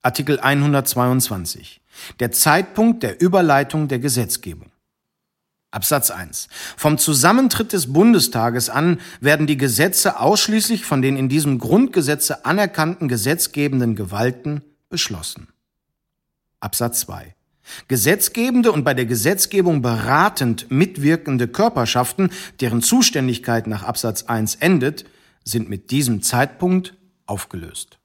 Artikel 122. Der Zeitpunkt der Überleitung der Gesetzgebung. Absatz 1. Vom Zusammentritt des Bundestages an werden die Gesetze ausschließlich von den in diesem Grundgesetze anerkannten gesetzgebenden Gewalten beschlossen. Absatz 2. Gesetzgebende und bei der Gesetzgebung beratend mitwirkende Körperschaften, deren Zuständigkeit nach Absatz 1 endet, sind mit diesem Zeitpunkt aufgelöst.